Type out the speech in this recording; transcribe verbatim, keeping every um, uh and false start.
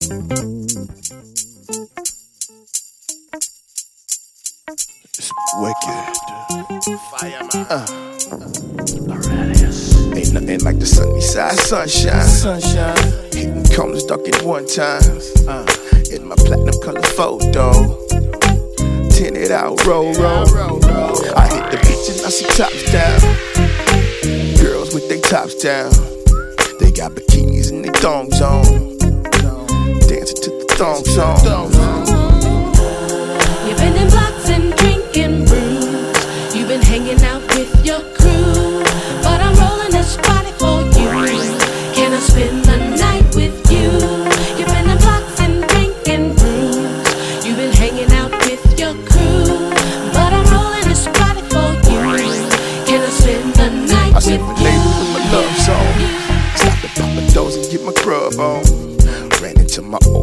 It's wicked. Fireman. Uh. Ain't nothing like the sunny side sunshine. Sunshine. Hitting corners dark at one time. Uh. In my platinum color photo. Tinted out, roll, roll. I hit the beach and I see tops down. Girls with their tops down. They got bikinis and they thongs on. Dancing to the thong song. You've been in blocks and drinking brews. You've been hanging out with your crew. But I'm rolling this party for you. Can I spend the night with you? You've been in blocks and drinking brews. You've been hanging out with your crew. But I'm rolling this party for you. Can I spend the night I with said you? my neighbor with my love song. Stop to pop a dose and get my grub on. Ran into my old